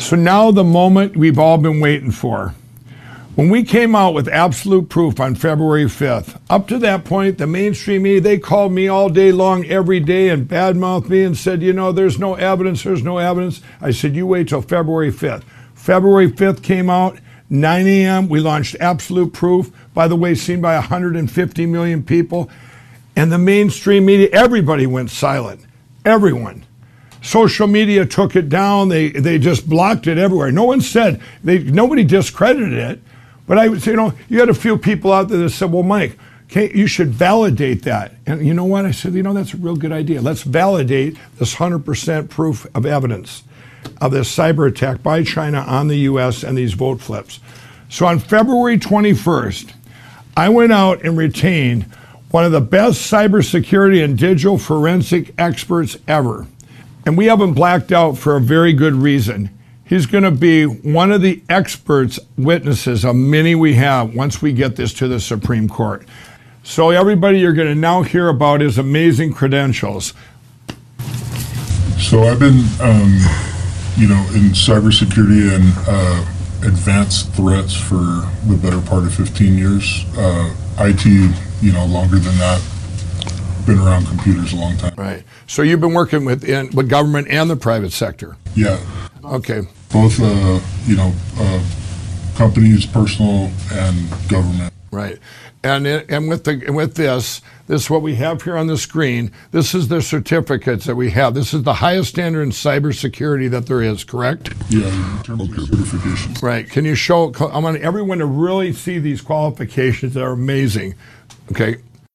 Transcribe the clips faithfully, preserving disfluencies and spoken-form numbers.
So now the moment we've all been waiting for. When we came out with Absolute Proof on February fifth, up to that point, the mainstream media, they called me all day long, every day, and badmouthed me and said, you know, there's no evidence, there's no evidence. I said, you wait till February fifth. February fifth came out, nine a.m., we launched Absolute Proof, by the way, seen by one hundred fifty million people. And the mainstream media, everybody went silent, everyone. Social media took it down, they, they just blocked it everywhere. No one said, they, nobody discredited it. But I would say, you know, you had a few people out there that said, well, Mike, okay, you should validate that. And you know what? I said, you know, that's a real good idea. Let's validate this one hundred percent proof of evidence of this cyber attack by China on the U S and these vote flips. So on February twenty-first, I went out and retained one of the best cybersecurity and digital forensic experts ever. And we have him blacked out for a very good reason. He's going to be one of the experts, witnesses of many we have once we get this to the Supreme Court. So everybody, you're going to now hear about his amazing credentials. So I've been, um, you know, in cybersecurity and uh, advanced threats for the better part of fifteen years. Uh, I T, you know, longer than that. Been around computers a long time. Right. So you've been working with in, with government and the private sector. Yeah. Okay. Both, uh, you know, uh, companies, personal, and government. Right. And it, and with the with this, this is what we have here on the screen. This is the certificates that we have. This is the highest standard in cybersecurity that there is, correct? Yeah, in terms okay. of certification. Right. Can you show, I want everyone to really see these qualifications that are amazing. Okay.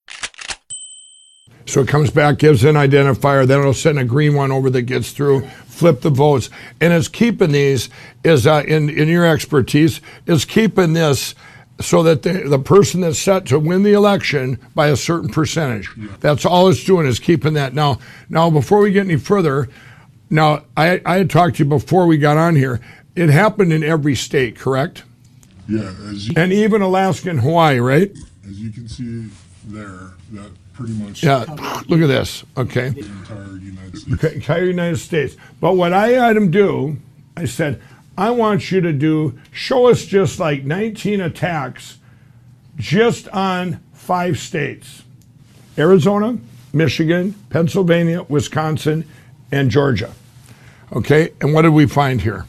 So it comes back, gives an identifier, then it'll send a green one over that gets through, flip the votes. And it's keeping these, is uh, in, in your expertise, is keeping this so that the, the person that's set to win the election by a certain percentage. Yeah. That's all it's doing, is keeping that. Now, now before we get any further, now I, I had talked to you before we got on here. It happened in every state, correct? Yeah. As you, and even Alaska and Hawaii, right? As you can see there, that pretty much. Yeah, look at this. Okay. The entire United States. Entire United States. But what I had him do, I said, I want you to do, show us just like nineteen attacks just on five states. Arizona, Michigan, Pennsylvania, Wisconsin, and Georgia. Okay, and what did we find here?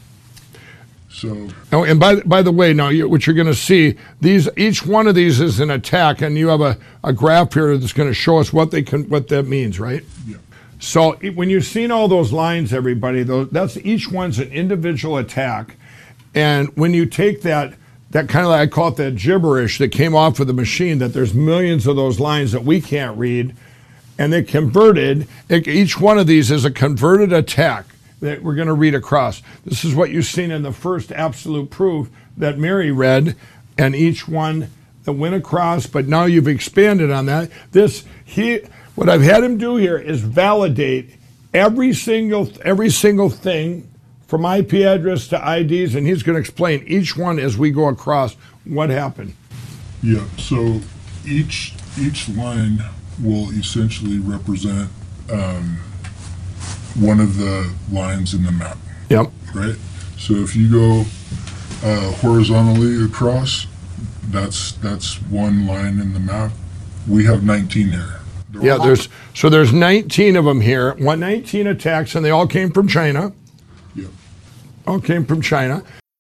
So, oh, and by by the way, now you, what you're going to see, these each one of these is an attack, and you have a, a graph here that's going to show us what they can, what that means, right? Yeah. So it, when you've seen all those lines, everybody, those, that's each one's an individual attack, and when you take that that kind of, I call it that gibberish that came off of the machine, that there's millions of those lines that we can't read, and they converted. It, each one of these is a converted attack that we're going to read across. This is what you've seen in the first Absolute Proof that Mary read, and each one that went across, but now you've expanded on that. This, he, what I've had him do here is validate every single, every single thing from I P address to I Ds, and he's going to explain each one as we go across what happened. Yeah, so each, each line will essentially represent um, one of the lines in the map. Yep. Right? So if you go uh, horizontally across, that's that's one line in the map. We have nineteen here. They're yeah, there's so there's nineteen of them here. One nineteen attacks, and they all came from China. Yeah. All came from China.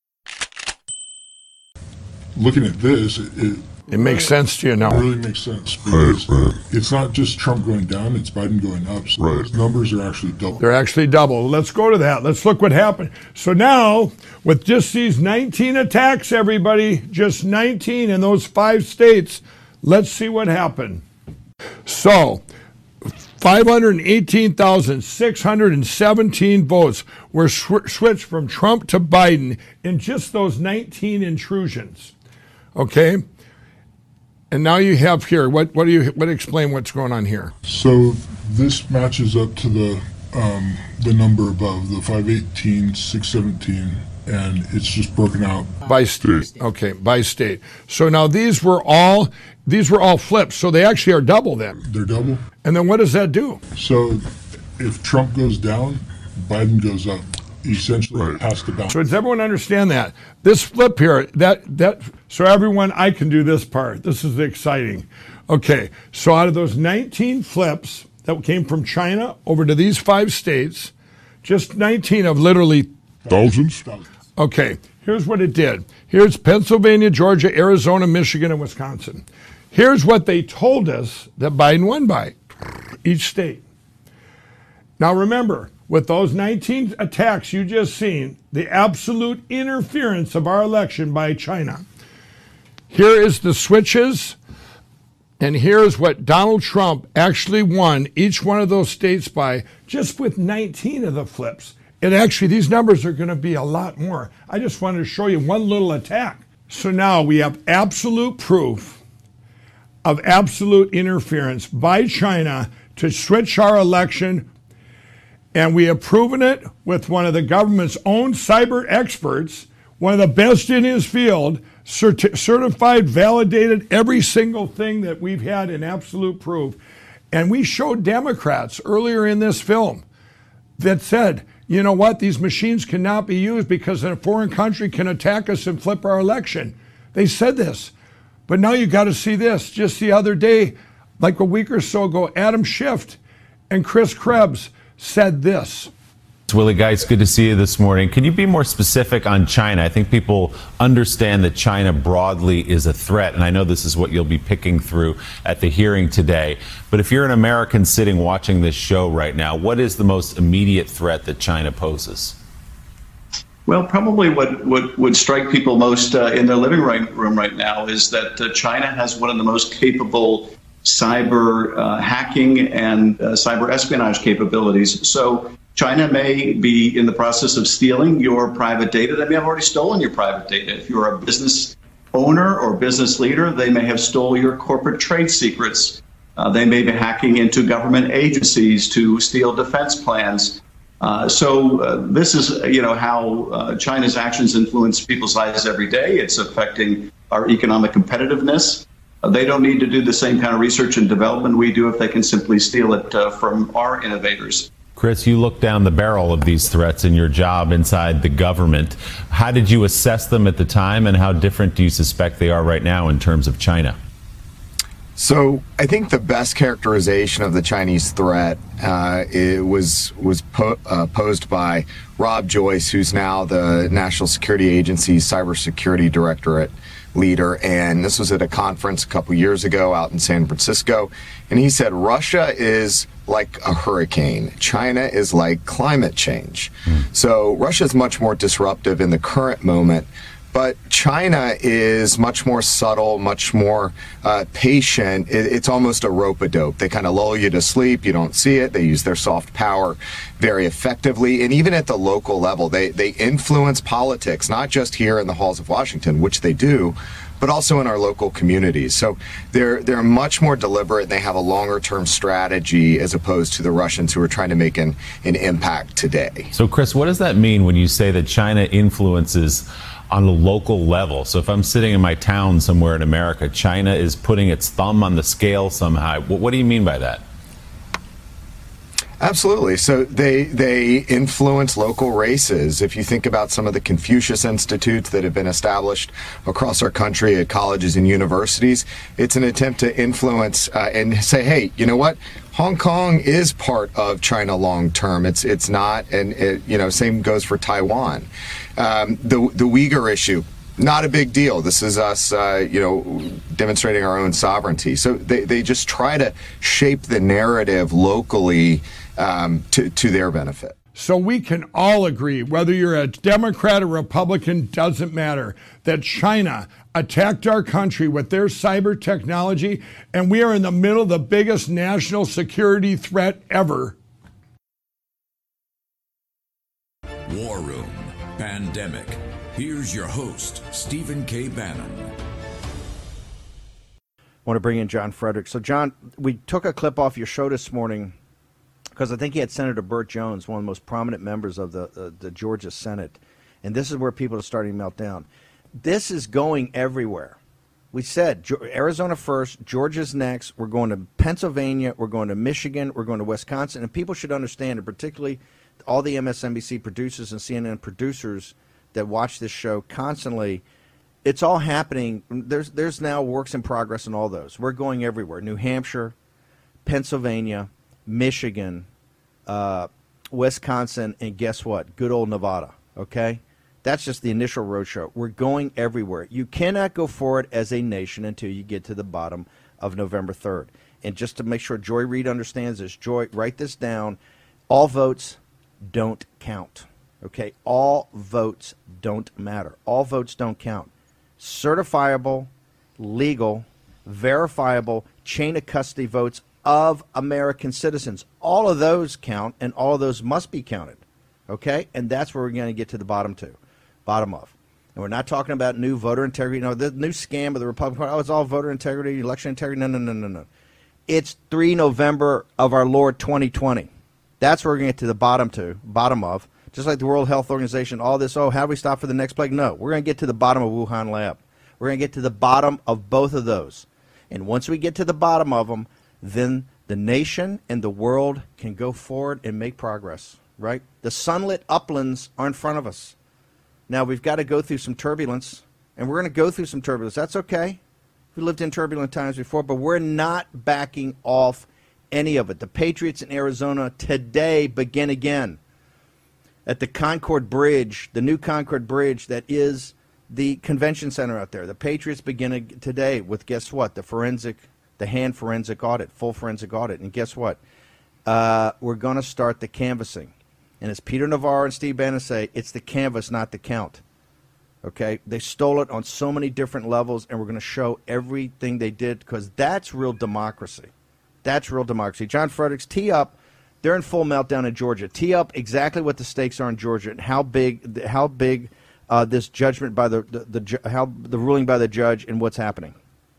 Looking at this, it, it It makes sense to you now. It really makes sense because right, right. It's not just Trump going down, it's Biden going up. So right. Those numbers are actually double. They're actually double. Let's go to that. Let's look what happened. So now, with just these nineteen attacks, everybody, just nineteen in those five states, let's see what happened. So, five hundred eighteen thousand six hundred seventeen votes were sw- switched from Trump to Biden in just those nineteen intrusions. Okay? And now you have here, what what do you what explain what's going on here? So this matches up to the um, the number above, the five eighteen, six seventeen, and it's just broken out by state. Okay, by state. So now these were all these were all flips, so they actually are double then. They're double. And then what does that do? So if Trump goes down, Biden goes up. essentially Right. has to bounce. So does everyone understand that? This flip here, that that so everyone, I can do this part. This is exciting. Okay, so out of those nineteen flips that came from China over to these five states, just nineteen of literally Thousands? Okay, here's what it did. Here's Pennsylvania, Georgia, Arizona, Michigan, and Wisconsin. Here's what they told us that Biden won by, each state. Now remember, with those nineteen attacks you just seen, the absolute interference of our election by China. Here is the switches, and here's what Donald Trump actually won each one of those states by, just with nineteen of the flips. And actually, these numbers are going to be a lot more. I just wanted to show you one little attack. So now we have absolute proof of absolute interference by China to switch our election. And we have proven it with one of the government's own cyber experts, one of the best in his field, certi- certified, validated every single thing that we've had in absolute proof. And we showed Democrats earlier in this film that said, you know what, these machines cannot be used because a foreign country can attack us and flip our election. They said this. But now you got to see this. Just the other day, like a week or so ago, Adam Schiff and Chris Krebs said this. It's Willie Geist, good to see you this morning. Can you be more specific on China? I think people understand that China broadly is a threat, and I know this is what you'll be picking through at the hearing today. But if you're an American sitting watching this show right now, what is the most immediate threat that China poses? Well, probably what, what would strike people most uh, in their living room right now is that uh, China has one of the most capable cyber uh, hacking and uh, cyber espionage capabilities. So China may be in the process of stealing your private data. They may have already stolen your private data. If you're a business owner or business leader, they may have stolen your corporate trade secrets. Uh, they may be hacking into government agencies to steal defense plans. Uh, so uh, this is, you know, how uh, China's actions influence people's lives every day. It's affecting our economic competitiveness. Uh, they don't need to do the same kind of research and development we do if they can simply steal it uh, from our innovators. Chris, you look down the barrel of these threats in your job inside the government. How did you assess them at the time, and how different do you suspect they are right now in terms of China? So I think the best characterization of the Chinese threat uh, it was was po- uh, posed by Rob Joyce, who's now the National Security Agency's cybersecurity directorate leader. And this was at a conference a couple years ago out in San Francisco. And he said, Russia is like a hurricane. China is like climate change. Mm. So Russia is much more disruptive in the current moment. But China is much more subtle, much more uh, patient. It, it's almost a rope-a-dope. They kind of lull you to sleep. You don't see it. They use their soft power very effectively. And even at the local level, they, they influence politics, not just here in the halls of Washington, which they do, but also in our local communities. So they're they're much more deliberate. They have a longer-term strategy as opposed to the Russians who are trying to make an, an impact today. So, Chris, what does that mean when you say that China influences on a local level? So if I'm sitting in my town somewhere in America, China is putting its thumb on the scale somehow. What, what do you mean by that? Absolutely. So they they influence local races. If you think about some of the Confucius Institutes that have been established across our country at colleges and universities, it's an attempt to influence uh, and say, hey, you know what? Hong Kong is part of China long term. It's it's not, and it, you know, same goes for Taiwan. Um, the the Uyghur issue, not a big deal. This is us, uh, you know, demonstrating our own sovereignty. So they, they just try to shape the narrative locally um, to, to their benefit. So we can all agree, whether you're a Democrat or Republican, doesn't matter, that China attacked our country with their cyber technology, and we are in the middle of the biggest national security threat ever. War Room Pandemic. Here's your host, Stephen K. Bannon. I want to bring in John Frederick. So, John, we took a clip off your show this morning because I think he had Senator Burt Jones, one of the most prominent members of the, uh, the Georgia Senate. And this is where people are starting to melt down. This is going everywhere. We said Arizona first, Georgia's next. We're going to Pennsylvania. We're going to Michigan. We're going to Wisconsin. And people should understand, and particularly all the M S N B C producers and C N N producers that watch this show constantly, it's all happening. There's there's now works in progress in all those. We're going everywhere. New Hampshire, Pennsylvania, Michigan, uh, Wisconsin, and guess what? Good old Nevada, okay? That's just the initial roadshow. We're going everywhere. You cannot go forward as a nation until you get to the bottom of November third. And just to make sure Joy Reid understands this, Joy, write this down. All votes don't count, okay? All votes don't matter. All votes don't count. Certifiable, legal, verifiable, chain of custody votes of American citizens. All of those count, and all of those must be counted, okay? And that's where we're going to get to the bottom to, bottom of. And we're not talking about new voter integrity. No, the new scam of the Republican Party, oh, it's all voter integrity, election integrity. No, no, no, no, no. It's the third of November of our Lord twenty twenty. That's where we're going to get to the bottom to, bottom of. Just like the World Health Organization, all this, oh, how do we stop for the next plague? No, we're going to get to the bottom of Wuhan Lab. We're going to get to the bottom of both of those. And once we get to the bottom of them, then the nation and the world can go forward and make progress, right? The sunlit uplands are in front of us. Now, we've got to go through some turbulence, and we're going to go through some turbulence. That's okay. We lived in turbulent times before, but we're not backing off any of it. The Patriots in Arizona today begin again at the Concord Bridge, the new Concord Bridge that is the convention center out there. The Patriots begin today with, guess what, the forensic, the hand forensic audit, full forensic audit. And guess what? Uh, we're going to start the canvassing. And as Peter Navarro and Steve Bannon say, it's the canvas, not the count. Okay? They stole it on so many different levels, and we're going to show everything they did because that's real democracy. That's real democracy. John Fredericks, tee up. They're in full meltdown in Georgia. Tee up exactly what the stakes are in Georgia and how big, how big uh, this judgment by the, the, the how the ruling by the judge and what's happening.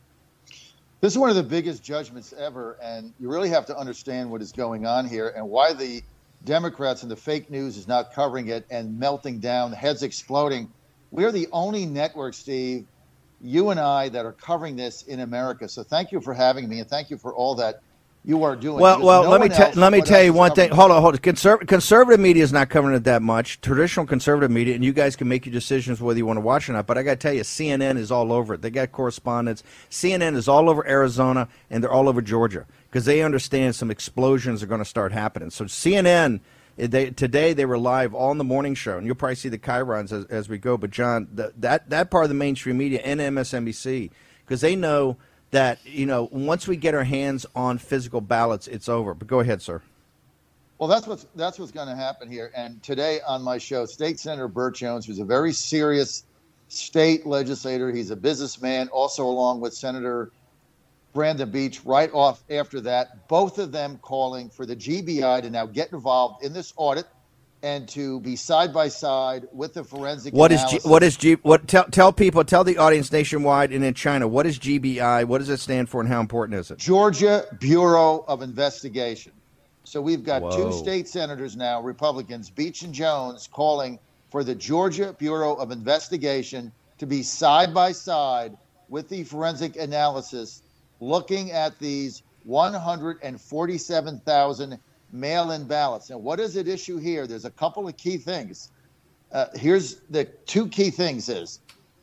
This is one of the biggest judgments ever, and you really have to understand what is going on here and why the Democrats and the fake news is not covering it and melting down, heads exploding. We're the only network, Steve, you and I, that are covering this in America. So thank you for having me, and thank you for all that you are doing. Well, There's well, no let me one te- let me else tell you one thing. covering Hold on, hold on. Conserv- conservative media is not covering it that much. Traditional conservative media, and you guys can make your decisions whether you want to watch or not. But I got to tell you, C N N is all over it. They got correspondents. C N N is all over Arizona, and they're all over Georgia because they understand some explosions are going to start happening. So C N N. They, today they were live all in the morning show, and you'll probably see the chyrons as, as we go. But John, the, that that part of the mainstream media and M S N B C, because they know that, you know, once we get our hands on physical ballots, it's over. But go ahead, sir. Well, that's what's that's what's going to happen here. And today on my show, State Senator Burt Jones, who's a very serious state legislator, he's a businessman, also along with Senator Brandon Beach, right off after that, both of them calling for the G B I to now get involved in this audit and to be side by side with the forensic what analysis. is G, what is G what tell tell people tell the audience nationwide and in China, what is G B I, what does it stand for, and how important is it? Georgia Bureau of Investigation. So we've got Whoa. two state senators now, Republicans, Beach and Jones, calling for the Georgia Bureau of Investigation to be side by side with the forensic analysis, looking at these one hundred forty-seven thousand mail-in ballots. And what is at issue here? There's a couple of key things. Uh, here's the two key things is,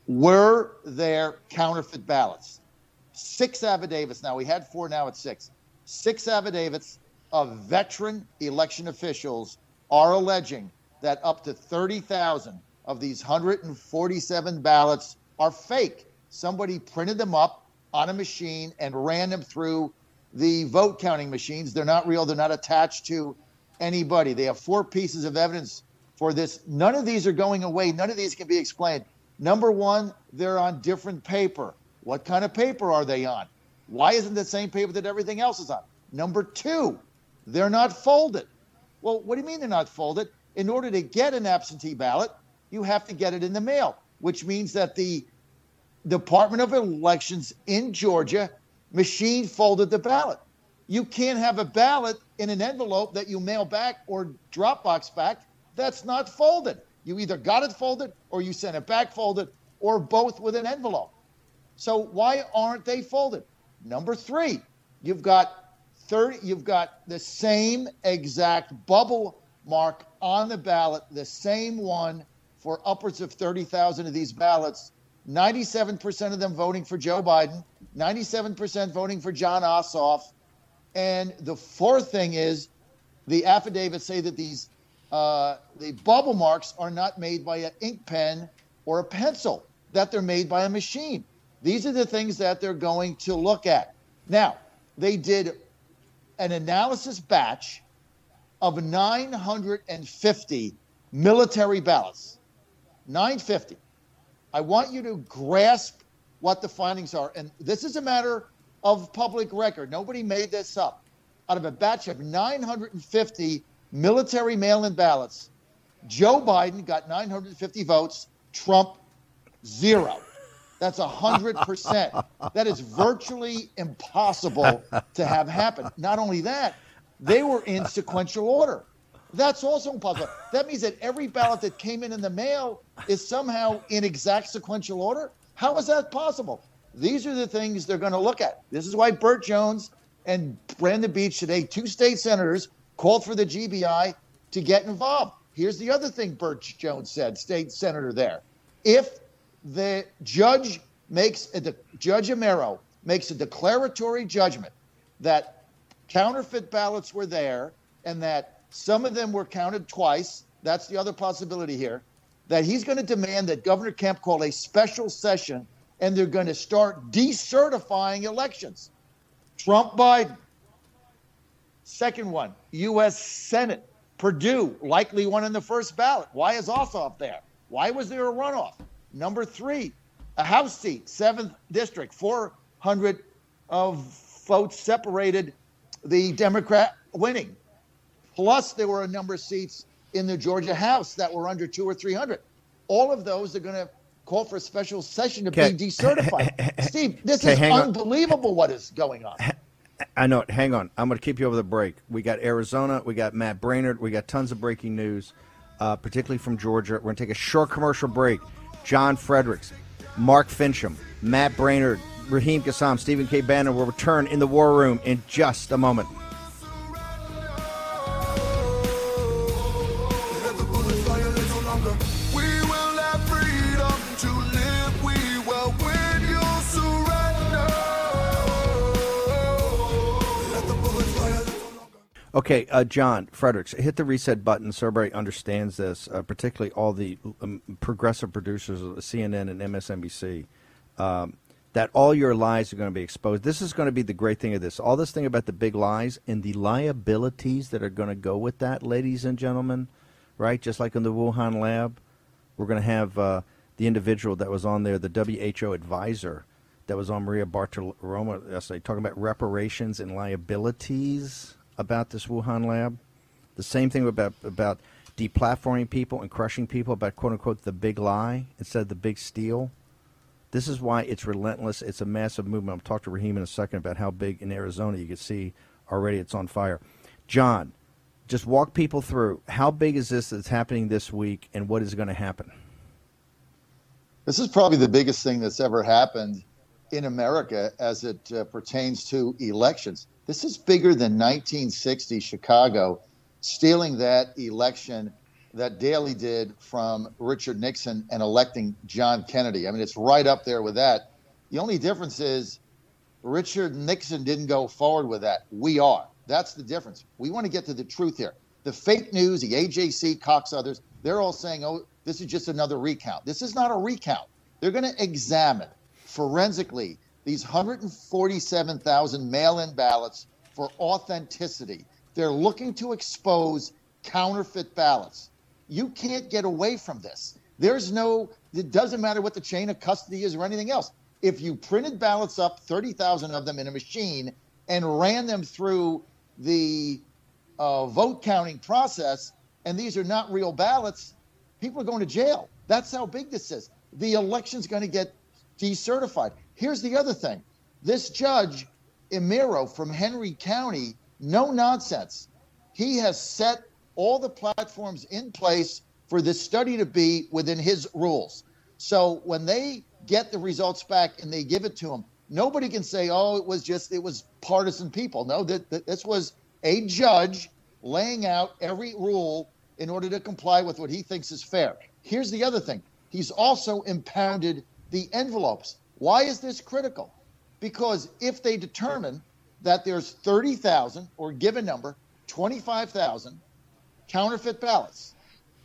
were there counterfeit ballots? Six affidavits. Now, we had four, now it's six. Six affidavits of veteran election officials are alleging that up to thirty thousand of these one hundred forty-seven ballots are fake. Somebody printed them up on a machine and ran them through the vote counting machines. They're not real. They're not attached to anybody. They have four pieces of evidence for this. None of these are going away. None of these can be explained. Number one, they're on different paper. What kind of paper are they on? Why isn't the same paper that everything else is on? Number two, they're not folded. Well, what do you mean they're not folded? In order to get an absentee ballot, you have to get it in the mail, which means that the Department of Elections in Georgia machine folded the ballot. You can't have a ballot in an envelope that you mail back or Dropbox back that's not folded. You either got it folded or you sent it back folded, or both with an envelope. So why aren't they folded? Number three, you've got thirty, you've got the same exact bubble mark on the ballot, the same one for upwards of thirty thousand of these ballots, ninety-seven percent of them voting for Joe Biden, ninety-seven percent voting for Jon Ossoff. And the fourth thing is the affidavits say that these uh, the bubble marks are not made by an ink pen or a pencil, that they're made by a machine. These are the things that they're going to look at. Now, they did an analysis batch of nine hundred fifty military ballots. nine hundred fifty. I want you to grasp what the findings are. And this is a matter of public record. Nobody made this up. Out of a batch of nine hundred fifty military mail-in ballots, Joe Biden got nine hundred fifty votes, Trump zero. That's one hundred percent. That is virtually impossible to have happen. Not only that, they were in sequential order. That's also impossible. That means that every ballot that came in in the mail is somehow in exact sequential order. How is that possible? These are the things they're going to look at. This is why Burt Jones and Brandon Beach today, two state senators, called for the G B I to get involved. Here's the other thing Burt Jones said, state senator there. If the judge makes a de- Judge Amero makes a declaratory judgment that counterfeit ballots were there and that some of them were counted twice, that's the other possibility here, that he's going to demand that Governor Kemp call a special session and they're going to start decertifying elections. Trump, Biden. Second one, U S Senate. Purdue, likely one in the first ballot. Why is Ossoff there? Why was there a runoff? Number three, a House seat, seventh district, four hundred of votes separated the Democrat winning. Plus, there were a number of seats in the Georgia House that were under two or three hundred. All of those are going to call for a special session to Okay. be decertified. Steve, this Okay, is hang on. unbelievable what is going on. I know it. Hang on. I'm going to keep you over the break. We got Arizona. We got Matt Braynard. We got tons of breaking news, uh, particularly from Georgia. We're going to take a short commercial break. John Fredericks, Mark Fincham, Matt Braynard, Raheem Kassam, Stephen K. Bannon will return in the War Room in just a moment. Okay, uh, John Fredericks, hit the reset button so everybody understands this, uh, particularly all the um, progressive producers of C N N and M S N B C, um, that all your lies are going to be exposed. This is going to be the great thing of this. All this thing about the big lies and the liabilities that are going to go with that, ladies and gentlemen, right? Just like in the Wuhan lab, we're going to have uh, the individual that was on there, the W H O advisor that was on Maria Bartiromo yesterday, talking about reparations and liabilities about this Wuhan lab. The same thing about about deplatforming people and crushing people, about quote-unquote the big lie instead of the big steal. This is why it's relentless. It's a massive movement. I'll talk to Raheem in a second about how big in Arizona you can see already it's on fire. John, just walk people through. How big is this that's happening this week, and what is going to happen? This is probably the biggest thing that's ever happened in America as it uh, pertains to elections. This is bigger than nineteen sixty Chicago stealing that election that Daley did from Richard Nixon and electing John Kennedy. I mean, it's right up there with that. The only difference is Richard Nixon didn't go forward with that. We are. That's the difference. We want to get to the truth here. The fake news, the A J C, Cox, others, they're all saying, oh, this is just another recount. This is not a recount. They're going to examine forensically these one hundred forty-seven thousand mail-in ballots for authenticity. They're looking to expose counterfeit ballots. You can't get away from this. There's no, it doesn't matter what the chain of custody is or anything else. If you printed ballots up, thirty thousand of them in a machine, and ran them through the uh, vote counting process, and these are not real ballots, people are going to jail. That's how big this is. The election's going to get decertified. Here's the other thing. This judge, Amero from Henry County, no nonsense. He has set all the platforms in place for this study to be within his rules. So when they get the results back and they give it to him, nobody can say, oh, it was just, it was partisan people. No, that, that this was a judge laying out every rule in order to comply with what he thinks is fair. Here's the other thing. He's also impounded the envelopes. Why is this critical? Because if they determine that there's thirty thousand, or give a number, twenty-five thousand counterfeit ballots,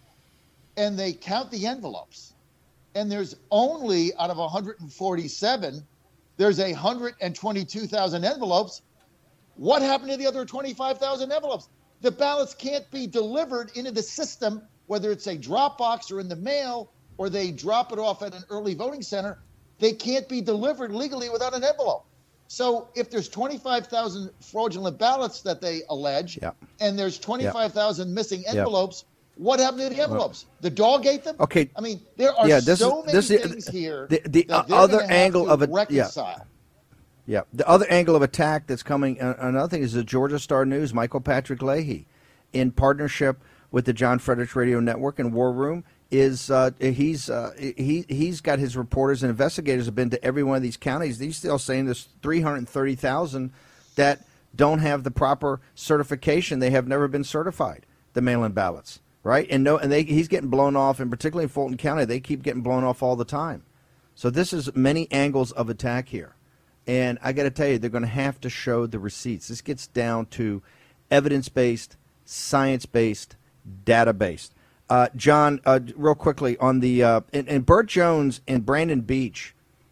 and they count the envelopes, and there's only, out of one hundred forty-seven, there's one hundred twenty-two thousand envelopes, what happened to the other twenty-five thousand envelopes? The ballots can't be delivered into the system, whether it's a drop box or in the mail, or they drop it off at an early voting center. They can't be delivered legally without an envelope. So if there's twenty-five thousand fraudulent ballots that they allege, yep. and there's twenty-five thousand yep. missing envelopes, yep. what happened to the envelopes? Well, the dog ate them? Okay. I mean, there are yeah, this so is, many this things is, here the, the that other angle of it. reconcile. Yeah. yeah, the other angle of attack that's coming, uh, another thing is the Georgia Star News, Michael Patrick Leahy, in partnership with the John Fredericks Radio Network and War Room, is uh, he's uh, he he's got his reporters and investigators have been to every one of these counties. He's still saying there's three hundred thirty thousand that don't have the proper certification. They have never been certified, the mail-in ballots, right? And no, and they he's getting blown off, and particularly in Fulton County, they keep getting blown off all the time. So this is many angles of attack here, and I got to tell you, they're going to have to show the receipts. This gets down to evidence-based, science-based, data-based. Uh, John, uh, real quickly on the uh, and, and Burt Jones and Brandon Beach,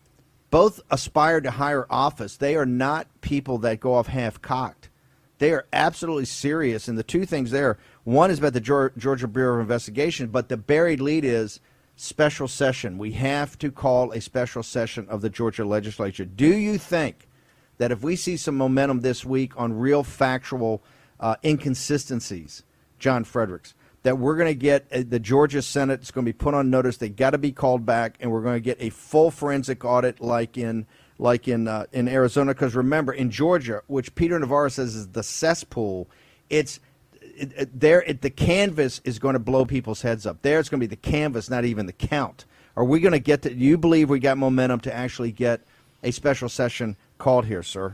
both aspire to higher office. They are not people that go off half-cocked. They are absolutely serious. And the two things there, one is about the Georgia Bureau of Investigation, but the buried lead is special session. We have to call a special session of the Georgia legislature. Do you think that if we see some momentum this week on real factual uh, inconsistencies, John Fredericks, that we're going to get uh, the Georgia Senate is going to be put on notice? They got to be called back, and we're going to get a full forensic audit like in like in uh, in Arizona. Because remember, in Georgia, which Peter Navarro says is the cesspool, it's it, it, there. It, the canvas is going to blow people's heads up. There, it's going to be the canvas, not even the count. Are we going to get to? Do you believe we got momentum to actually get a special session called here, sir?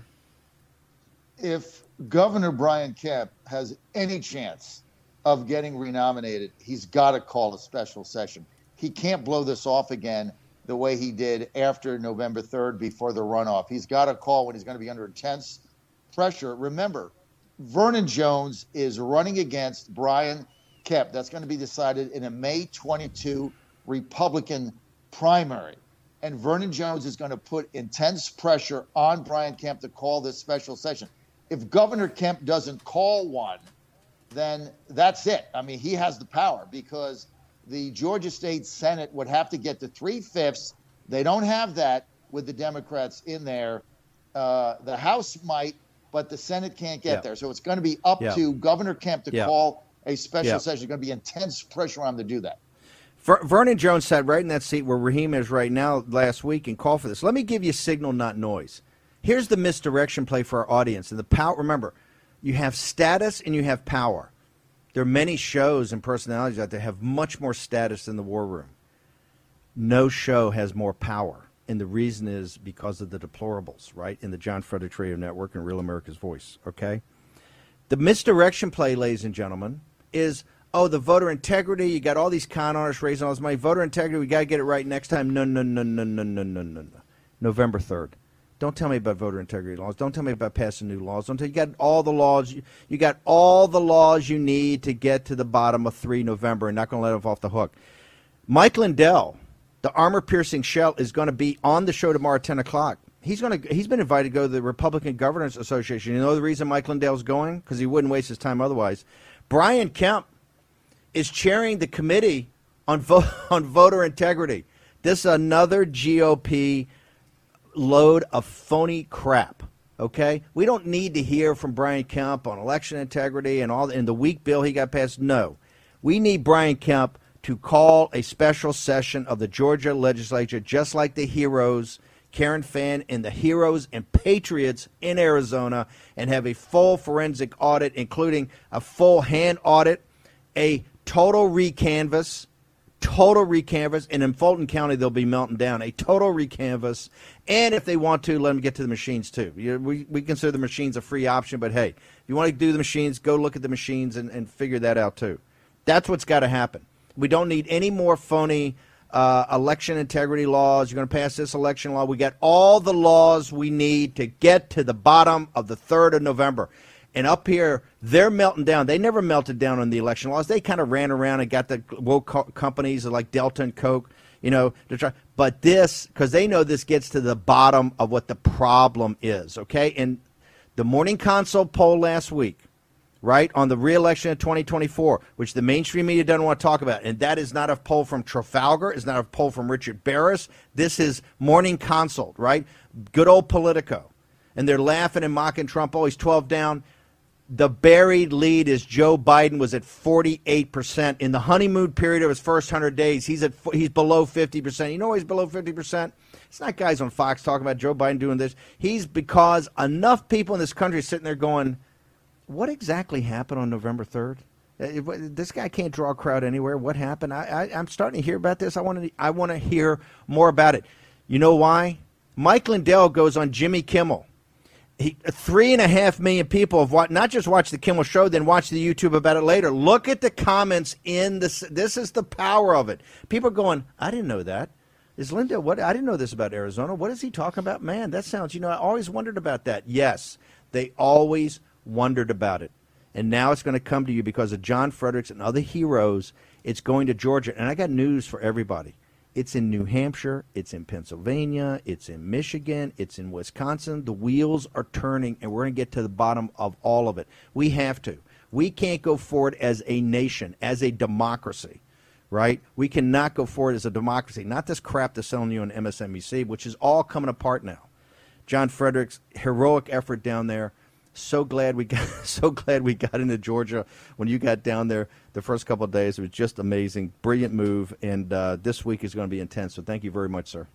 If Governor Brian Kemp has any chance of getting renominated, he's got to call a special session. He can't blow this off again the way he did after November third before the runoff. He's got to call when he's going to be under intense pressure. Remember, Vernon Jones is running against Brian Kemp. That's going to be decided in a May twenty-second Republican primary. And Vernon Jones is going to put intense pressure on Brian Kemp to call this special session. If Governor Kemp doesn't call one, then that's it. I mean, he has the power because the Georgia State Senate would have to get to three-fifths. They don't have that with the Democrats in there. Uh, the House might, but the Senate can't get yeah. there. So it's going to be up yeah. to Governor Kemp to yeah. call a special yeah. session. There's going to be intense pressure on him to do that. Ver- Vernon Jones sat right in that seat where Raheem is right now last week and called for this. Let me give you signal, not noise. Here's the misdirection play for our audience. And the power, remember, you have status and you have power. There are many shows and personalities out there that have much more status than the War Room. No show has more power. And the reason is because of the deplorables, right, in the John Fredericks Radio Network and Real America's Voice, okay? The misdirection play, ladies and gentlemen, is, oh, the voter integrity, you got all these con artists raising all this money. Voter integrity, we got to get it right next time. No, no, no, no, no, no, no, no, no. November third. Don't tell me about voter integrity laws. Don't tell me about passing new laws. Don't tell you got all the laws. You, you got all the laws you need to get to the bottom of three November and not going to let them off the hook. Mike Lindell, the armor-piercing shell, is going to be on the show tomorrow at ten o'clock. He's going to. He's been invited to go to the Republican Governors Association. You know the reason Mike Lindell's going? Because he wouldn't waste his time otherwise. Brian Kemp is chairing the committee on vo- on voter integrity. This is another G O P load of phony crap. Okay, we don't need to hear from Brian Kemp on election integrity and all in the weak bill he got passed. No, we need Brian Kemp to call a special session of the Georgia legislature, just like the heroes, Karen Fann and the heroes and patriots in Arizona, and have a full forensic audit, including a full hand audit, a total recanvass, total recanvass, and in Fulton County they'll be melting down, a total recanvass, and if they want to, let them get to the machines too. You, we, we consider the machines a free option, but hey, if you want to do the machines, go look at the machines and, and figure that out too. That's what's got to happen. We don't need any more phony uh, election integrity laws. You're going to pass this election law. We got all the laws we need to get to the bottom of the third of November. And up here, they're melting down. They never melted down on the election laws. They kind of ran around and got the woke co- companies like Delta and Coke, you know, to try. But this, because they know this gets to the bottom of what the problem is, okay? And the Morning Consult poll last week, right, on the re-election of twenty twenty-four, which the mainstream media doesn't want to talk about, and that is not a poll from Trafalgar, it's not a poll from Richard Barris. This is Morning Consult, right? Good old Politico. And they're laughing and mocking Trump, oh, he's twelve down. The buried lead is Joe Biden was at forty-eight percent. In the honeymoon period of his first one hundred days, he's at he's below fifty percent. You know why he's below fifty percent? It's not guys on Fox talking about Joe Biden doing this. He's because enough people in this country are sitting there going, what exactly happened on November third? This guy can't draw a crowd anywhere. What happened? I, I, I'm starting to hear about this. I want to I want to hear more about it. You know why? Mike Lindell goes on Jimmy Kimmel. He, three and a half million people have watched, not just watched the Kimmel Show, then watch the YouTube about it later. Look at the comments in this. This is the power of it. People are going, I didn't know that. Is Linda, what? I didn't know this about Arizona. What is he talking about? Man, that sounds, you know, I always wondered about that. Yes, they always wondered about it. And now it's going to come to you because of John Fredericks and other heroes. It's going to Georgia. And I got news for everybody. It's in New Hampshire, it's in Pennsylvania, it's in Michigan, it's in Wisconsin. The wheels are turning, and we're going to get to the bottom of all of it. We have to. We can't go forward as a nation, as a democracy, right? We cannot go forward as a democracy. Not this crap they're selling you on M S N B C, which is all coming apart now. John Fredericks, heroic effort down there. So glad we got so glad we got into Georgia when you got down there the first couple of days. It was just amazing, brilliant move, and uh, this week is going to be intense. So thank you very much, sir.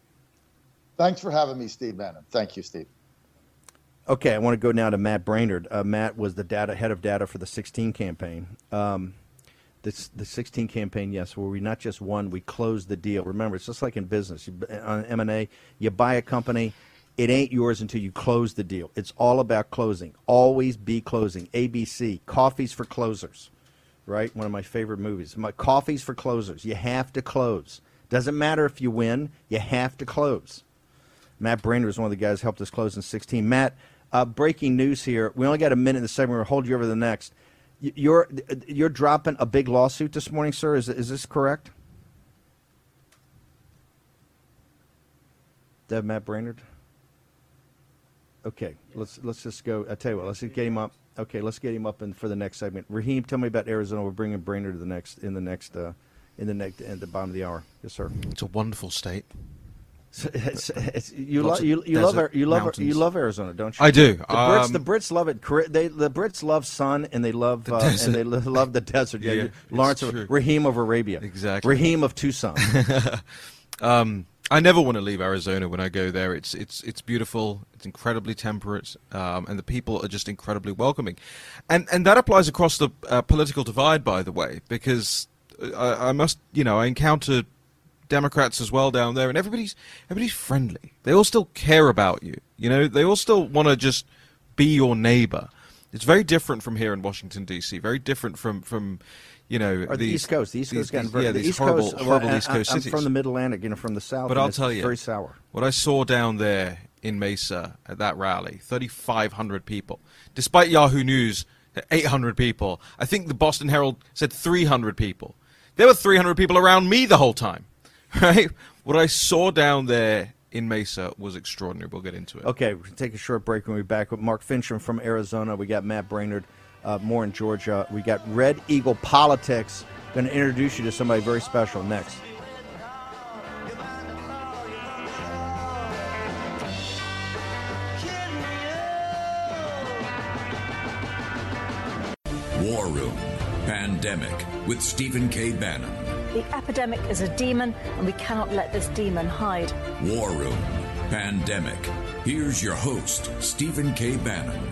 Thanks for having me, Steve Bannon. Thank you, Steve. Okay, I want to go now to Matt Braynard. Uh, Matt was the data head of data for the sixteen campaign. Um, this the sixteen campaign, yes, where we not just won, we closed the deal. Remember, it's just like in business. You, on M and A, you buy a company. It ain't yours until you close the deal. It's all about closing. Always be closing. A B C, Coffees for Closers, right? One of my favorite movies. My Coffees for Closers. You have to close. Doesn't matter if you win. You have to close. Matt Braynard is one of the guys who helped us close in sixteen. Matt, uh, breaking news here. We only got a minute in the segment. We'll hold you over to the next. You're you're dropping a big lawsuit this morning, sir. Is is this correct? That Matt Braynard? Okay, let's let's just go. I tell you what, let's get him up. Okay, let's get him up in for the next segment. Raheem, tell me about Arizona. We're bringing Braynard to the next in the next uh, in the next at the bottom of the hour. Yes, sir. It's a wonderful state. So it's, it's, you love you, you love you love mountains. You love Arizona, don't you? I do. The Brits, um, the Brits love it. They the Brits love sun and they love the uh, and they love the desert. Yeah, yeah Lawrence of, Raheem of Arabia. Exactly. Raheem of Tucson. um, I never want to leave Arizona when I go there. It's it's it's beautiful. It's incredibly temperate, um, and the people are just incredibly welcoming, and and that applies across the uh, political divide, by the way, because I, I must you know I encounter Democrats as well down there, and everybody's everybody's friendly. They all still care about you. You know, they all still want to just be your neighbor. It's very different from here in Washington D C. Very different from from. You know, or the these, East Coast. The East Coast these, got yeah, the these East horrible, Coast, horrible well, East Coast I, I'm cities. from the Mid-Atlantic, you know, from the South. But and I'll it's tell you, very sour. What I saw down there in Mesa at that rally, thirty-five hundred people. Despite Yahoo News, eight hundred people. I think the Boston Herald said three hundred people. There were three hundred people around me the whole time, right? What I saw down there in Mesa was extraordinary. We'll get into it. Okay, we'll take a short break when we're back with Mark Fincham from Arizona. We got Matt Braynard, uh, more in Georgia. We got Red Eagle Politics. Going to introduce you to somebody very special next. War Room Pandemic with Stephen K. Bannon. The epidemic is a demon, and we cannot let this demon hide. War Room Pandemic. Here's your host, Stephen K. Bannon.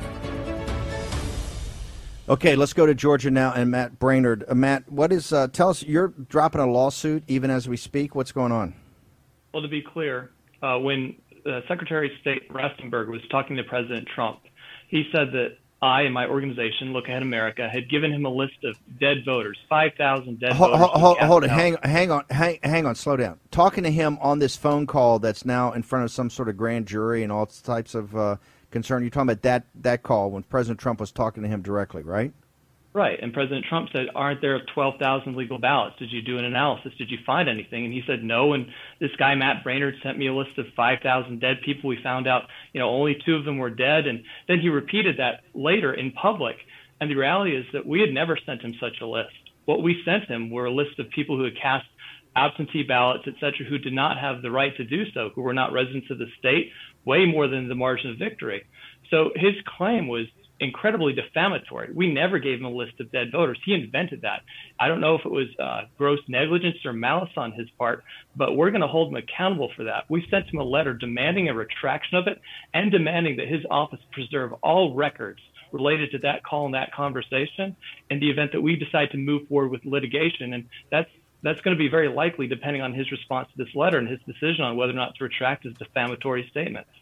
Okay, let's go to Georgia now and Matt Braynard. Uh, Matt, what is? Uh, tell us, you're dropping a lawsuit even as we speak. What's going on? Well, to be clear, uh, when uh, Secretary of State Rastenberg was talking to President Trump, he said that I and my organization, Look Ahead America, had given him a list of dead voters, five thousand dead Hold, voters. hold, hold it. Out. Hang, hang on. Hang, hang on. Slow down. Talking to him on this phone call that's now in front of some sort of grand jury and all types of uh, concern. You're talking about that, that call when President Trump was talking to him directly, right? Right. And President Trump said, aren't there twelve thousand legal ballots? Did you do an analysis? Did you find anything? And he said no. And this guy, Matt Braynard, sent me a list of five thousand dead people. We found out, you know, only two of them were dead. And then he repeated that later in public. And the reality is that we had never sent him such a list. What we sent him were a list of people who had cast absentee ballots, et cetera, who did not have the right to do so, who were not residents of the state, way more than the margin of victory. So his claim was incredibly defamatory. We never gave him a list of dead voters. He invented that. I don't know if it was uh, gross negligence or malice on his part, but we're going to hold him accountable for that. We sent him a letter demanding a retraction of it and demanding that his office preserve all records related to that call and that conversation in the event that we decide to move forward with litigation. And that's that's going to be very likely depending on his response to this letter and his decision on whether or not to retract his defamatory statements.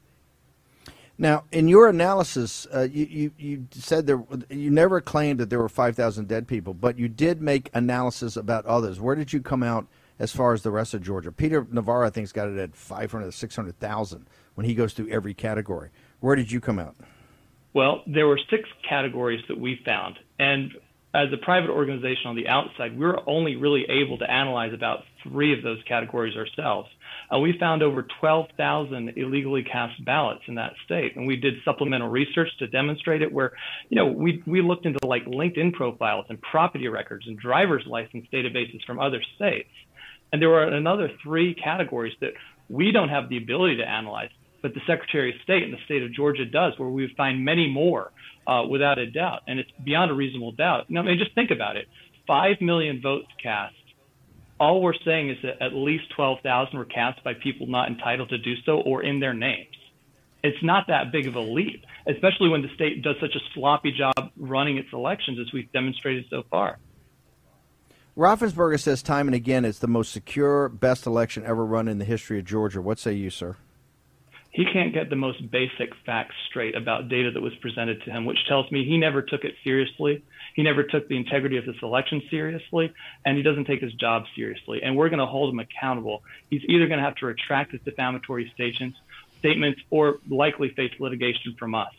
Now, in your analysis, uh, you, you, you said there you never claimed that there were five thousand dead people, but you did make analysis about others. Where did you come out as far as the rest of Georgia? Peter Navarro, I think, has got it at five hundred, six hundred thousand when he goes through every category. Where did you come out? Well, there were six categories that we found. And as a private organization on the outside, we were only really able to analyze about three of those categories ourselves. Uh, we found over twelve thousand illegally cast ballots in that state. And we did supplemental research to demonstrate it where, you know, we, we looked into like LinkedIn profiles and property records and driver's license databases from other states. And there were another three categories that we don't have the ability to analyze, but the Secretary of State in the state of Georgia does, where we would find many more uh, without a doubt. And it's beyond a reasonable doubt. Now, I mean, just think about it. Five million votes cast. All we're saying is that at least twelve thousand were cast by people not entitled to do so or in their names. It's not that big of a leap, especially when the state does such a sloppy job running its elections as we've demonstrated so far. Raffensperger says time and again it's the most secure, best election ever run in the history of Georgia. What say you, sir? He can't get the most basic facts straight about data that was presented to him, which tells me he never took it seriously. He never took the integrity of this election seriously, and he doesn't take his job seriously. And we're going to hold him accountable. He's either going to have to retract his defamatory statements, statements or likely face litigation from us.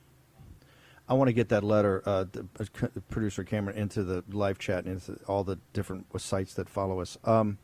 I want to get that letter, uh, the producer Cameron, into the live chat and into all the different sites that follow us. Um,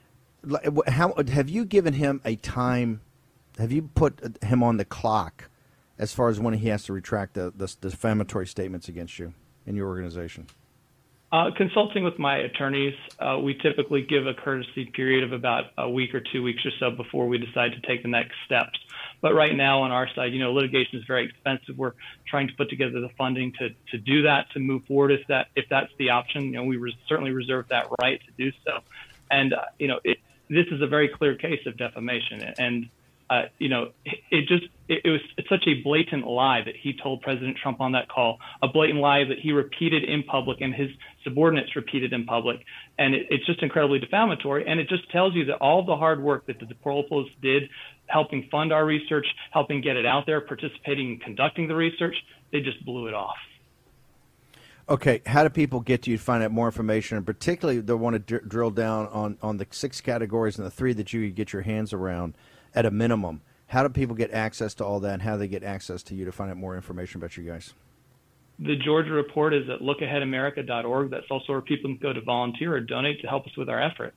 how have you given him a time? Have you put him on the clock as far as when he has to retract the, the defamatory statements against you in your organization? Uh, consulting with my attorneys, uh, we typically give a courtesy period of about a week or two weeks or so before we decide to take the next steps. But right now on our side, you know, litigation is very expensive. We're trying to put together the funding to, to do that, to move forward if that if that's the option. You know, we res- certainly reserve that right to do so. And, uh, you know, it, this is a very clear case of defamation. And, uh, you know, it, it just it, it was it's such a blatant lie that he told President Trump on that call, a blatant lie that he repeated in public and his subordinates repeated in public. And it, it's just incredibly defamatory. And it just tells you that all the hard work that the DePropolis did, helping fund our research, helping get it out there, participating in conducting the research, they just blew it off. Okay, how do people get to you to find out more information, and particularly they want to d- drill down on, on the six categories and the three that you could get your hands around at a minimum? How do people get access to all that, and how do they get access to you to find out more information about you guys? The Georgia Report is at look ahead america dot org. That's also where people can go to volunteer or donate to help us with our effort.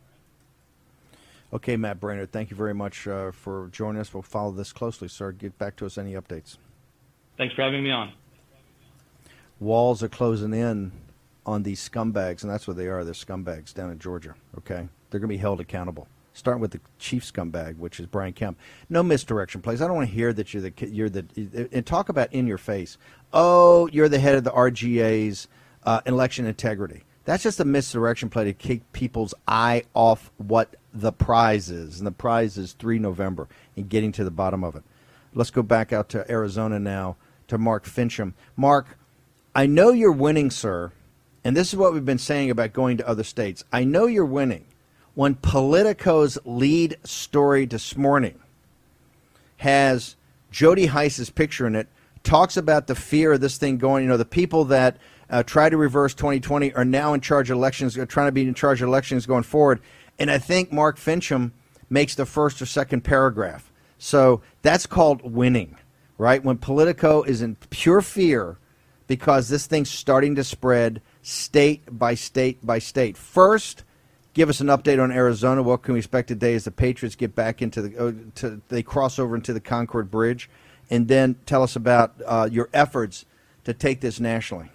Okay, Matt Braynard, thank you very much uh, for joining us. We'll follow this closely, sir. Get back to us any updates. Thanks for having me on. Walls are closing in on these scumbags, and that's what they are. They're scumbags down in Georgia, okay? They're going to be held accountable. Starting with the chief scumbag, which is Brian Kemp. No misdirection, please. I don't want to hear that you're the you're the and talk about in your face. Oh, you're the head of the R G A's uh, election integrity. That's just a misdirection play to keep people's eye off what the prize is, and the prize is three November and getting to the bottom of it. Let's go back out to Arizona now to Mark Fincham. Mark, I know you're winning, sir, and this is what we've been saying about going to other states. I know you're winning when Politico's lead story this morning has Jody Hice's picture in it talks about the fear of this thing going. You know, the people that uh, try to reverse twenty twenty are now in charge of elections, are trying to be in charge of elections going forward. And I think Mark Fincham makes the first or second paragraph. So that's called winning, right? When Politico is in pure fear because this thing's starting to spread state by state by state. First, give us an update on Arizona. What can we expect today as the Patriots get back into the, uh, to, they cross over into the Concord Bridge? And then tell us about uh, your efforts to take this nationally.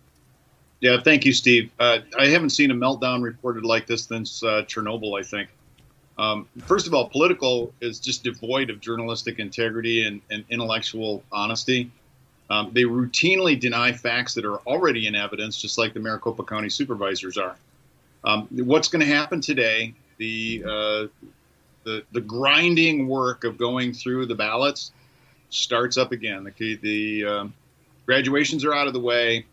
Yeah, thank you, Steve. Uh, I haven't seen a meltdown reported like this since uh, Chernobyl, I think. Um, first of all, Politico is just devoid of journalistic integrity and, and intellectual honesty. Um, they routinely deny facts that are already in evidence, just like the Maricopa County supervisors are. Um, what's going to happen today, the, uh, the, the grinding work of going through the ballots starts up again. The, the um, graduations are out of the way,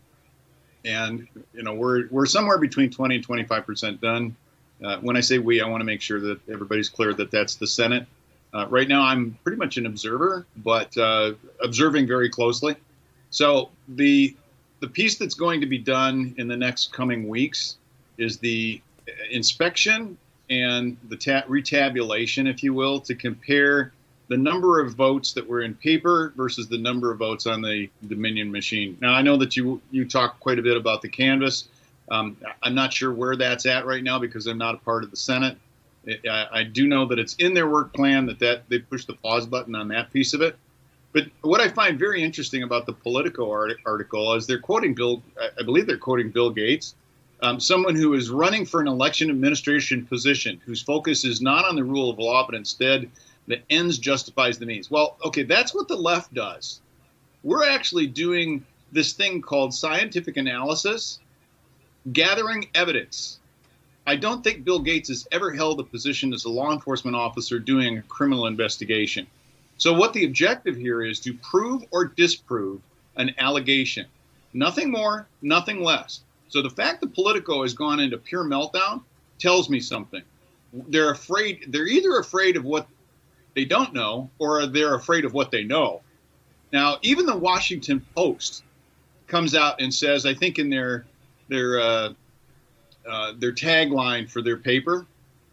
and you know we're we're somewhere between twenty and twenty-five percent done. Uh, when I say we, I want to make sure that everybody's clear that that's the Senate. Uh, right now, I'm pretty much an observer, but uh, observing very closely. So the the piece that's going to be done in the next coming weeks is the inspection and the ta- retabulation, if you will, to compare the number of votes that were in paper versus the number of votes on the Dominion machine. Now, I know that you you talk quite a bit about the canvass. Um, I'm not sure where that's at right now because I'm not a part of the Senate. I, I do know that it's in their work plan that, that they pushed the pause button on that piece of it. But what I find very interesting about the Politico art- article is they're quoting Bill, I believe they're quoting Bill Gates, um, someone who is running for an election administration position, whose focus is not on the rule of law, but instead the ends justifies the means. Well, okay, that's what the left does. We're actually doing this thing called scientific analysis, gathering evidence. I don't think Bill Gates has ever held a position as a law enforcement officer doing a criminal investigation. So what the objective here is to prove or disprove an allegation. Nothing more, nothing less. So the fact that Politico has gone into pure meltdown tells me something. They're afraid, they're either afraid of what they don't know, or they're afraid of what they know. Now, even the Washington Post comes out and says, I think in their their uh, uh, their tagline for their paper,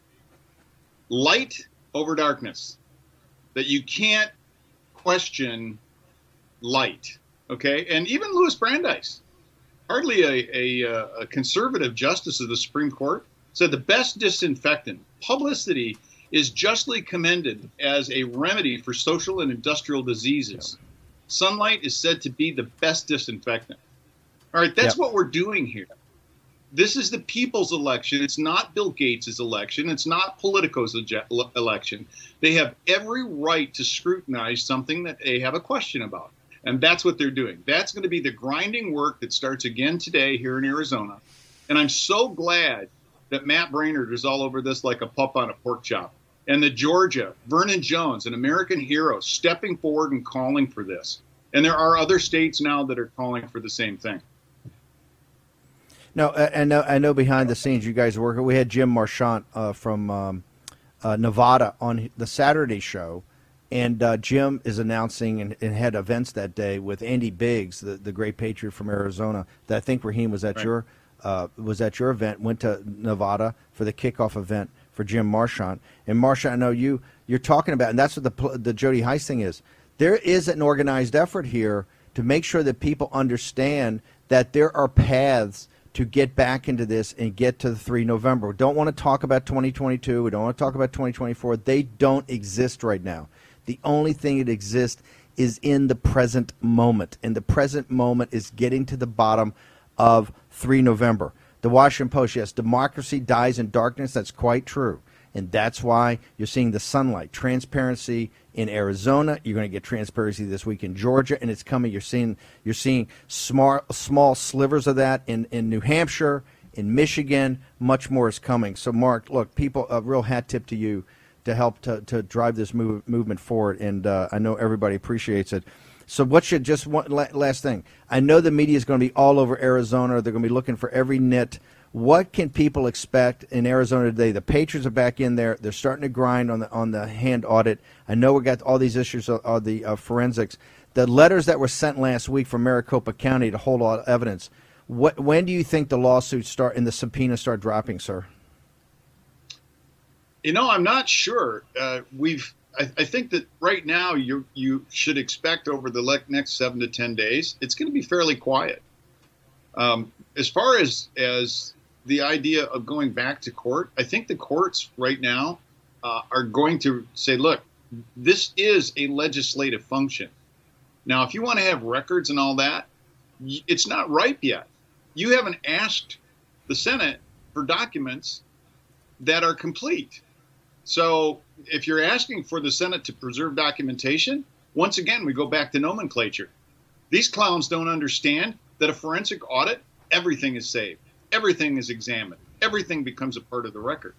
light over darkness, that you can't question light. Okay, and even Louis Brandeis, hardly a, a, a conservative justice of the Supreme Court, said the best disinfectant, publicity, is justly commended as a remedy for social and industrial diseases. Yep. Sunlight is said to be the best disinfectant. All right, that's yep. what we're doing here. This is the people's election. It's not Bill Gates' election. It's not Politico's election. They have every right to scrutinize something that they have a question about. And that's what they're doing. That's going to be the grinding work that starts again today here in Arizona. And I'm so glad that Matt Braynard is all over this like a pup on a pork chop. And the Georgia, Vernon Jones, an American hero, stepping forward and calling for this. And there are other states now that are calling for the same thing. No, I know, I know behind the scenes you guys are working. We had Jim Marchant uh, from um, uh, Nevada on the Saturday show. And uh, Jim is announcing and, and had events that day with Andy Biggs, the, the great patriot from Arizona. That I think, Raheem, was at right. your uh, was at your event. Went to Nevada for the kickoff event for Jim Marchant. And Marchant, I know you you're talking about, and that's what the the Jody Hice thing is. There is an organized effort here to make sure that people understand that there are paths to get back into this and get to the three November. We don't want to talk about twenty twenty-two. We don't want to talk about twenty twenty-four. They don't exist right now. The only thing that exists is in the present moment. And the present moment is getting to the bottom of three November. The Washington Post, yes, democracy dies in darkness. That's quite true. And that's why you're seeing the sunlight. Transparency in Arizona. You're going to get transparency this week in Georgia, and it's coming. You're seeing you're seeing small, small slivers of that in, in New Hampshire, in Michigan. Much more is coming. So, Mark, look, people, a real hat tip to you to help to, to drive this move, movement forward, and uh, I know everybody appreciates it. So what should, just one last thing, I know the media is going to be all over Arizona. They're going to be looking for every nit. What can people expect in Arizona today? The Patriots are back in there. They're starting to grind on the on the hand audit. I know we got all these issues of, of the uh, forensics. the letters that were sent last week from Maricopa County to hold all evidence. What, when do you think the lawsuits start and the subpoenas start dropping, sir? You know, I'm not sure. Uh, we've. I, I think that right now you you should expect over the le- next seven to ten days, it's going to be fairly quiet. Um, as far as as the idea of going back to court, I think the courts right now uh, are going to say, look, this is a legislative function. Now, if you want to have records and all that, y- it's not ripe yet. You haven't asked the Senate for documents that are complete. So if you're asking for the Senate to preserve documentation, once again, we go back to nomenclature. These clowns don't understand that a forensic audit, everything is saved. Everything is examined. Everything becomes a part of the record.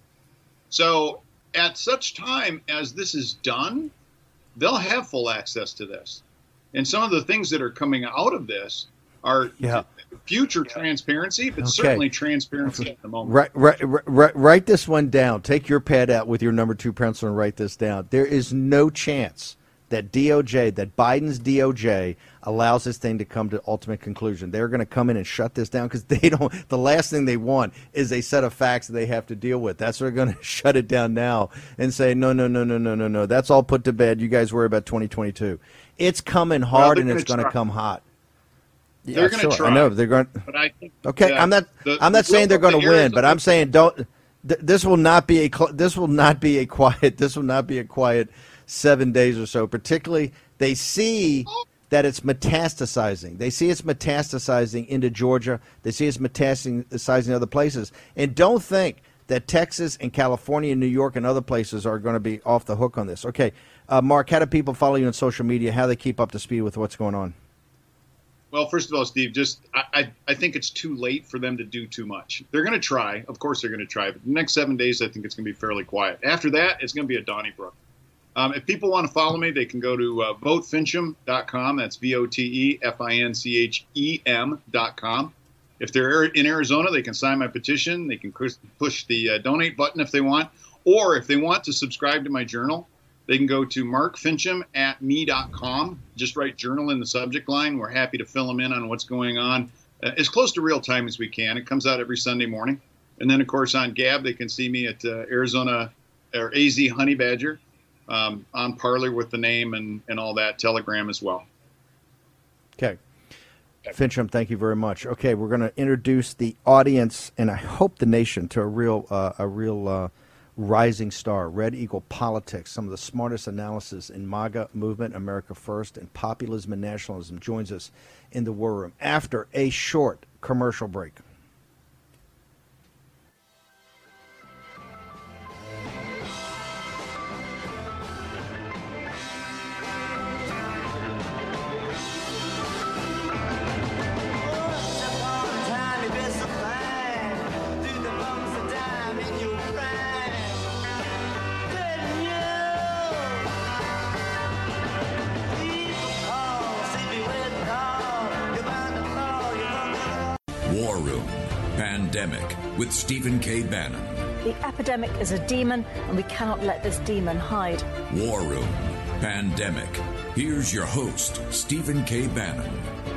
So at such time as this is done, they'll have full access to this. And some of the things that are coming out of this are yeah. future transparency, but Okay. certainly transparency at the moment. Write, write, write, write this one down. Take your pad out with your number two pencil and write this down. There is no chance that D O J, that Biden's D O J allows this thing to come to ultimate conclusion. They're going to come in and shut this down because they don't. The last thing they want is a set of facts that they have to deal with. That's why they're going to shut it down now and say, no, no, no, no, no, no, no. That's all put to bed. You guys worry about twenty twenty-two. It's coming hard Well, and it's going to try. come hot. They're Yeah, gonna sure. try. I know they're going. But I think, Okay, yeah, I'm not. the- I'm not the saying they're will going of to the win, but Arizona- I'm saying don't. Th- this will not be a. cl- This will not be a quiet. This will not be a quiet seven days or so. Particularly, they see that it's metastasizing. They see it's metastasizing into Georgia. They see it's metastasizing in other places. And don't think that Texas and California and New York and other places are going to be off the hook on this. Okay, uh, Mark, how do people follow you on social media? How do they keep up to speed with what's going on? Well, first of all, Steve, just I, I, I think it's too late for them to do too much. They're going to try. Of course they're going to try. But the next seven days, I think it's going to be fairly quiet. After that, it's going to be a Donnybrook. Um, if people want to follow me, they can go to uh, vote fincham dot com. That's V O T E F I N C H E M dot com. If they're in Arizona, they can sign my petition. They can push the uh, donate button if they want. Or if they want to subscribe to my journal, they can go to mark fincham at me dot com. Just write journal in the subject line. We're happy to fill them in on what's going on uh, as close to real time as we can. It comes out every Sunday morning. And then, of course, on Gab, they can see me at uh, Arizona or A Z Honey Badger. Um, on Parler with the name and, and all that, Telegram as well. Okay. Fincham, thank you very much. Okay, we're going to introduce the audience, and I hope the nation, to a real uh, a real uh, rising star, Red Eagle Politics, some of the smartest analysis in MAGA movement, America First, and populism and nationalism, joins us in the War Room after a short commercial break. War Room Pandemic with Stephen K. Bannon. The epidemic is a demon, and we cannot let this demon hide. War Room Pandemic. Here's your host, Stephen K. Bannon.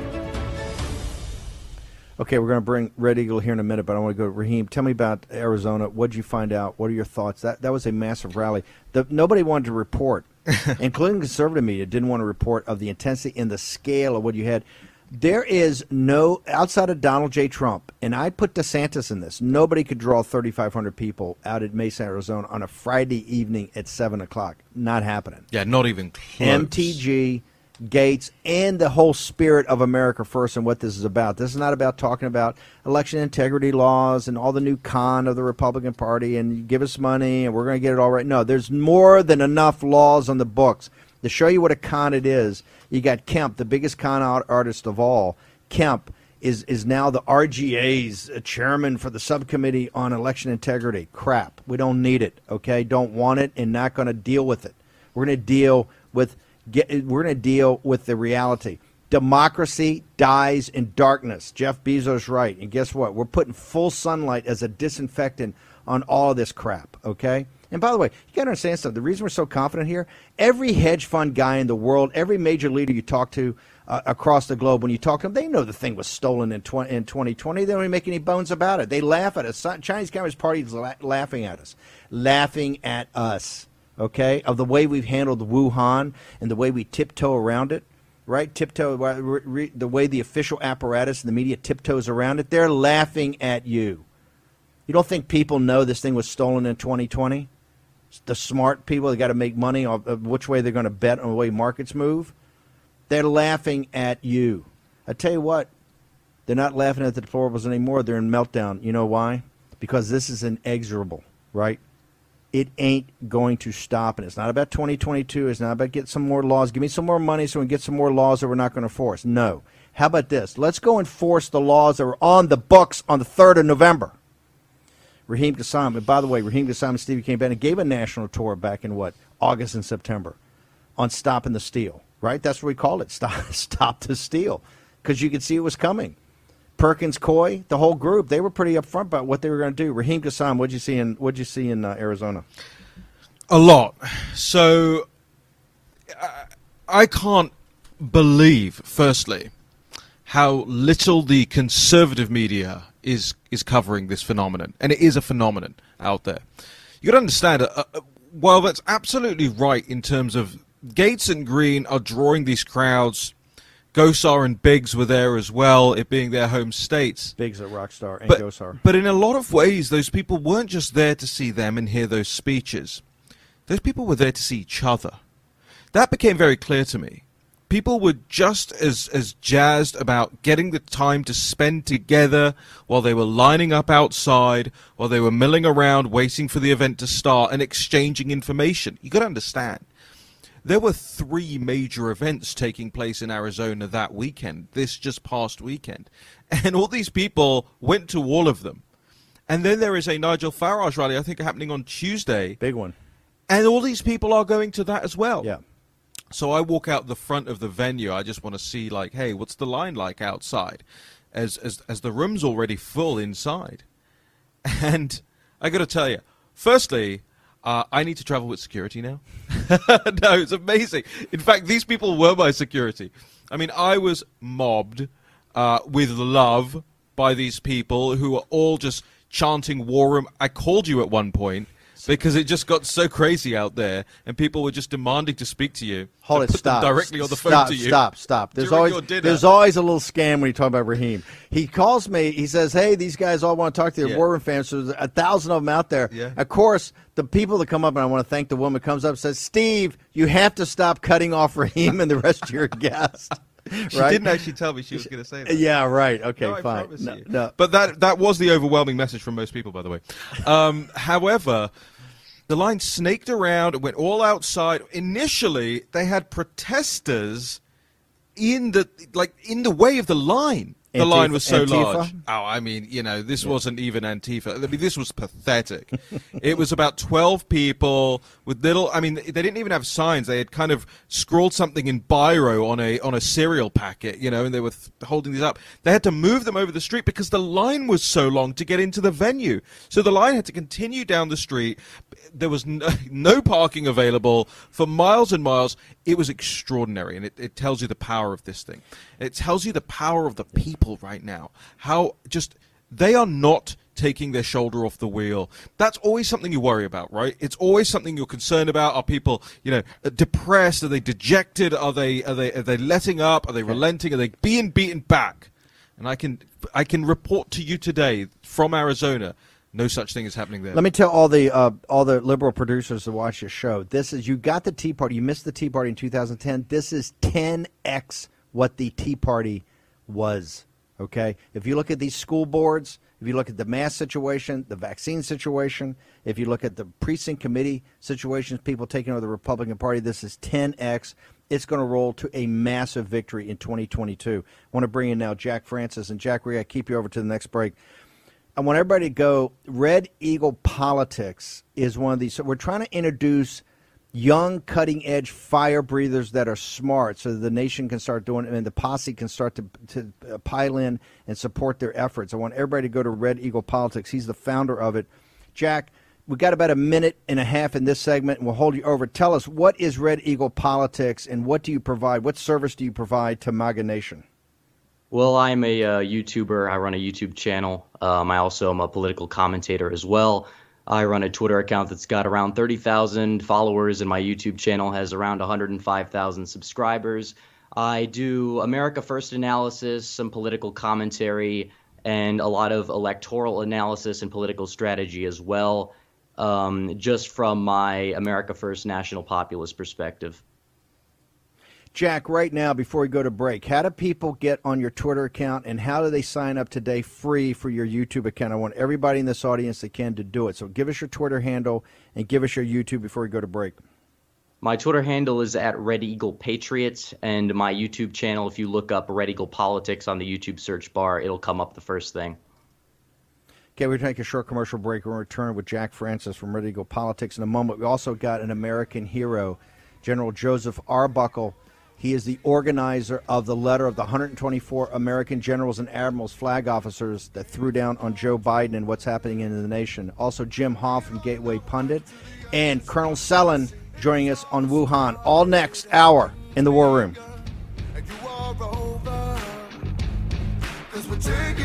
Okay, we're going to bring Red Eagle here in a minute, but I want to go to Raheem. Tell me about Arizona. What did you find out? What are your thoughts? That that was a massive rally. The, nobody wanted to report, including conservative media, didn't want to report of the intensity and the scale of what you had. There is no, outside of Donald J. Trump, and I put DeSantis in this, nobody could draw thirty-five hundred people out at Mesa, Arizona on a Friday evening at seven o'clock. Not happening. Yeah, not even close. M T G, Gates, and the whole spirit of America First and what this is about. This is not about talking about election integrity laws and all the new con of the Republican Party and you give us money and we're going to get it all right. No, there's more than enough laws on the books to show you what a con it is. You got Kemp, the biggest con art artist of all. Kemp is, is now the R G A's chairman for the subcommittee on election integrity. Crap. We don't need it, okay? Don't want it and not going to deal with it. We're going to deal with get, we're going to deal with the reality. Democracy dies in darkness. Jeff Bezos right. And guess what? We're putting full sunlight as a disinfectant on all of this crap, okay? And by the way, you got to understand something. The reason we're so confident here, every hedge fund guy in the world, every major leader you talk to uh, across the globe, when you talk to them, they know the thing was stolen in, tw- in twenty twenty. They don't even make any bones about it. They laugh at us. Chinese Communist Party is la- laughing at us. Laughing at us, okay, of the way we've handled Wuhan and the way we tiptoe around it. Right, tiptoe, re, re, the way the official apparatus and the media tiptoes around it, they're laughing at you. You don't think people know this thing was stolen in twenty twenty? The smart people, they got to make money on which way they're going to bet on the way markets move. They're laughing at you. I tell you what, they're not laughing at the deplorables anymore. They're in meltdown. You know why? Because this is inexorable, right? It ain't going to stop, and it's not about twenty twenty-two. It's not about getting some more laws. Give me some more money so we can get some more laws that we're not going to enforce. No. How about this? Let's go enforce the laws that are on the books on the third of November. Raheem Kassam, and by the way, Raheem Kassam and Stevie King Bennett gave a national tour back in, what, August and September on stopping the steal, right? That's what we called it, stop, stop the steal, because you could see it was coming. Perkins Coy, the whole group, they were pretty upfront about what they were going to do. Raheem Kassam, what'd you see in what'd you see in uh, Arizona? A lot. So I, I can't believe, firstly, how little the conservative media is is covering this phenomenon, and it is a phenomenon out there. You got to understand, uh, uh, while that's absolutely right in terms of Gates and Green are drawing these crowds. Gosar and Biggs were there as well, it being their home states. Biggs at Rockstar and but, Gosar. But in a lot of ways, those people weren't just there to see them and hear those speeches. Those people were there to see each other. That became very clear to me. People were just as, as jazzed about getting the time to spend together while they were lining up outside, while they were milling around, waiting for the event to start and exchanging information. You got to understand. There were three major events taking place in Arizona that weekend, this just past weekend. And all these people went to all of them. And then there is a Nigel Farage rally, I think, happening on Tuesday. Big one. And all these people are going to that as well. Yeah. So I walk out the front of the venue. I just want to see, like, hey, what's the line like outside? As, as, as the room's already full inside. And I got to tell you, firstly, Uh, I need to travel with security now. No, it's amazing. In fact, these people were my security. I mean, I was mobbed uh, with love by these people who were all just chanting war room. I called you at one point because it just got so crazy out there, and people were just demanding to speak to you. Hold I it, put stop. them directly on the phone stop, to you. Stop, stop. There's During always your dinner. there's always a little scam when you talk about Raheem. He calls me. He says, "Hey, these guys all want to talk to you. Yeah. War Room fans. So there's a thousand of them out there." Yeah. Of course, the people that come up, and I want to thank the woman, comes up and says, "Steve, you have to stop cutting off Raheem and the rest of your guests." She right? didn't actually tell me she was going to say that. Yeah, right. Okay, no, I fine. promise No, you. no. But that that was the overwhelming message from most people, by the way. Um, however, the line snaked around and went all outside. Initially, they had protesters in the like in the way of the line. The Antifa- line was so Antifa? large. Oh, I mean, you know, this yeah. wasn't even Antifa. I mean, this was pathetic. It was about twelve people with little. I mean, they didn't even have signs. They had kind of scrawled something in biro on a on a cereal packet, you know, and they were th- holding these up. They had to move them over the street because the line was so long to get into the venue. So the line had to continue down the street. There was no, no parking available for miles and miles. It was extraordinary, and it, it tells you the power of this thing. It tells you the power of the people right now. How just they are not taking their shoulder off the wheel. That's always something you worry about, right? It's always something you're concerned about. Are people, you know, depressed? Are they dejected? Are they are they are they letting up? Are they relenting? Are they being beaten back? And I can I can report to you today from Arizona. No such thing is happening there. Let me tell all the uh, all the liberal producers that watch your show. This is you got the Tea Party. You missed the Tea Party in two thousand ten. This is ten x what the Tea Party was. Okay, if you look at these school boards, if you look at the mask situation, the vaccine situation, if you look at the precinct committee situations, people taking over the Republican Party, this is ten x. It's going to roll to a massive victory in twenty twenty-two. I want to bring in now Jack Francis, and Jack, we're going to keep you over to the next break. I want everybody to go. Red Eagle Politics is one of these. So we're trying to introduce young, cutting-edge fire breathers that are smart so that the nation can start doing it and the posse can start to, to pile in and support their efforts. I want everybody to go to Red Eagle Politics. He's the founder of it. Jack, We've got about a minute and a half in this segment, and we'll hold you over. Tell us, what is Red Eagle Politics, and what do you provide? What service do you provide to MAGA Nation? Well, I'm a uh, YouTuber. I run a YouTube channel. Um, I also am a political commentator as well. I run a Twitter account that's got around thirty thousand followers, and my YouTube channel has around one hundred five thousand subscribers. I do America First analysis, some political commentary, and a lot of electoral analysis and political strategy as well, um, just from my America First national populist perspective. Jack, right now, before we go to break, how do people get on your Twitter account, and how do they sign up today free for your YouTube account? I want everybody in this audience that can to do it. So give us your Twitter handle and give us your YouTube before we go to break. My Twitter handle is at Red Eagle Patriots, and my YouTube channel, if you look up Red Eagle Politics on the YouTube search bar, it'll come up the first thing. Okay, we're going to take a short commercial break. We'll return with Jack Francis from Red Eagle Politics in a moment. We also got an American hero, General Joseph Arbuckle. He is the organizer of the letter of the one hundred twenty-four American generals and admirals, flag officers, that threw down on Joe Biden and what's happening in the nation. Also, Jim Hoff from Gateway Pundit, and Colonel Sellen joining us on Wuhan. All next hour in the War Room. And you are over, 'cause we're taking